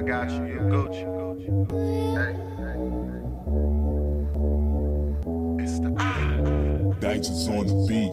got you. You Gucci. Hey. It's the Digits on the beat.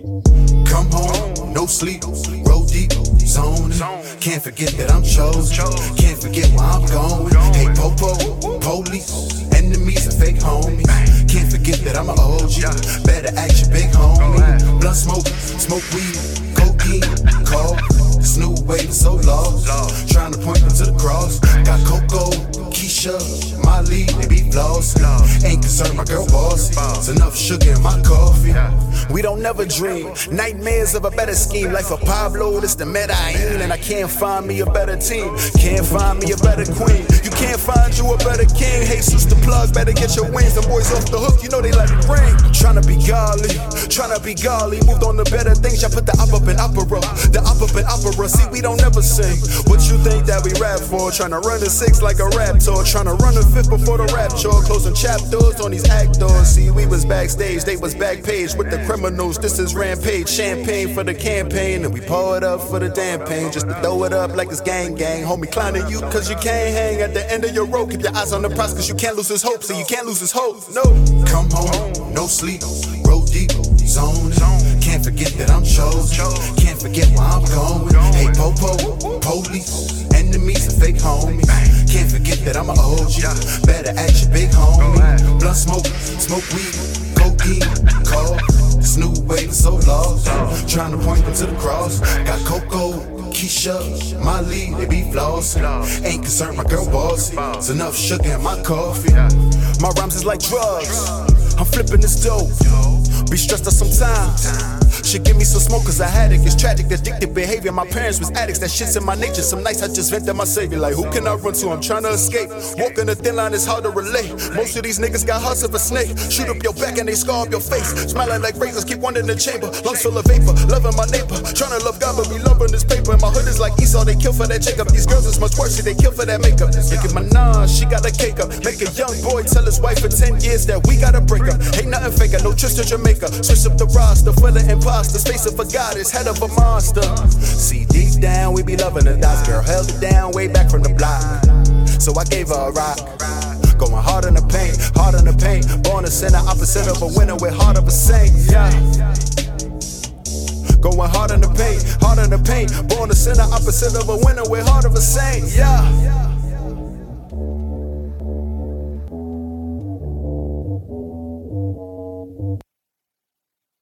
Come home, no sleep, roll deep, zoning. Can't forget that I'm chosen. Can't forget where I'm going. Hey, Popo, police, enemies and fake homies. Can't forget that I'm an OG. Better act your big homie. Blunt smoke, smoke weed, cocaine, cold. This new wave is so lost. Trying to point me to the cross. Got Coco, Keisha, Molly, they be floss. Ain't concerned, my girl bossy. It's enough sugar in my coffee. We don't never dream. Nightmares of a better scheme. Life of Pablo, this the Medellin. And I can't find me a better team. Can't find me a better queen. You can't find you a better king. Jesus the plug, better get your wings. Them boys off the hook, you know they let it ring. Tryna be godly, tryna be godly. Moved on to better things, y'all put the up in opera. The up in opera, see we don't never sing. What you think that we rap for? Tryna run the 6 like a rap tour. Tryna run the 5th before the rap chore. Closing chapters on these actors. See we was backstage, they was back page with the criminals. This is rampage, champagne for the campaign. And we pour it up for the damn pain. Just to throw it up like it's gang gang. Homie clowning you cause you can't hang at the end of your rope. Keep your eyes on the prize cause you can't lose his hope. So you can't lose his hope, no. Come home, no sleep, roll deep, zoning. Can't forget that I'm chosen. Can't forget where I'm going. Hey, Popo, police, enemies and fake homies. Can't forget that I'm an OG. Better act your big homie. Blunt smoke, smoke weed, cocaine, cold. This new wave is so lost. Trying to point me to the cross. Got Coco, Keisha, Molly, they be floss. Ain't concerned, my girl bossy. It's enough sugar in my coffee. My rhymes is like drugs. I'm flipping this dope. Be stressed out sometimes. Should give me some smoke cause I had it. It's tragic, addictive behavior. My parents was addicts, that shit's in my nature. Some nights I just vent to my savior. Like who can I run to? I'm trying to escape. Walking the thin line is hard to relate. Most of these niggas got hearts of a snake. Shoot up your back and they scar up your face. Smiling like razors, keep one in the chamber. Lungs full of vapor, loving my neighbor. Trying to love God but be loving this paper. And my hood is like Esau, they kill for that Jacob. These girls is much worse, they kill for that makeup. Look at Minaj, she got a cake up. Make a young boy tell his wife for 10 years that we gotta break up. Ain't nothing faker, no trips to Jamaica. Switch up the roster for the imposter. Space of a goddess, head of a monster. See, deep down, we be loving the dots. Girl held it down way back from the block. So I gave her a rock. Going hard in the paint, hard in the paint. Born a sinner, opposite of a winner with heart of a saint. Yeah. Going hard in the paint, hard in the paint. Born a sinner, opposite of a winner with heart of a saint. Yeah.